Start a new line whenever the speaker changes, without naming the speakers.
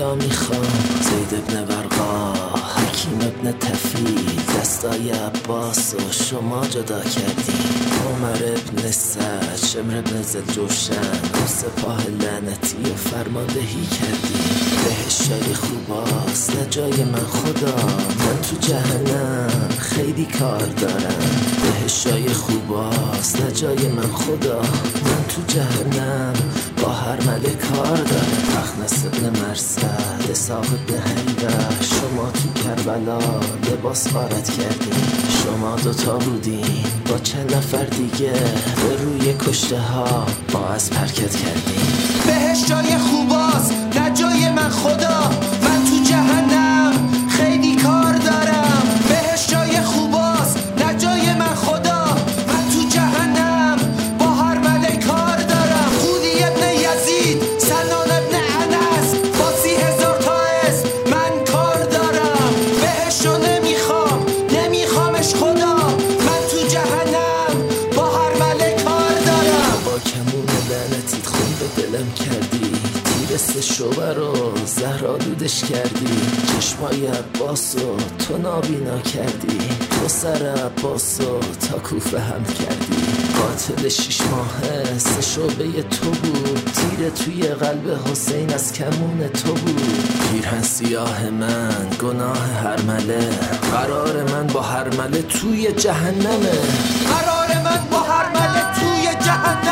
یا میخوام زید ابن برقا، حکیم ابن تفیل، دستای عباس و شما جدا کردی. عمر ابن سعد، شمر ابن زلجوشن و سپاه لعنتی و فرماندهی کردی. بهشای خوباست نه جای من خدا، من تو جهنم خیلی کار دارم. بهشای خوباست نه جای من خدا، من تو جهنم با هر مله کار دارم. اخنس ابن مرصد، اسحاق ابن حیوه، شما تو کربلا لباس غارت کردین. شما دوتا بودین با چند نفر دیگه به روی کشته ها با از حرکت کردین.
بهش جای خوباست نه جای من خدا، من تو جهنم خیلی کار دارم. بهش جای خوباست نه جای من خدا، من تو جهنم با هر مله کار دارم. خودی ابن یزید، سنان ابن انس، با 30,000 تا اسم من کار دارم. بهشو نمیخوامش خدا، من تو جهنم با هر مله کار دارم.
با کمون لعنتیت خون به دلم کردی، تیر سه شعبه رو زهرآلودش کردی. چشمای عباسو تو نابینا کردی، تو سر عباسو تا کوفه هم کردی. قاتل 6 ماهه 3 شعبه تو بود، تیر توی قلب حسین از کمون تو بود. پیرهن سیاه من گناه هرمله، قرار من با هرمله توی جهنمه.
قرار من با هر مله توی جهنم.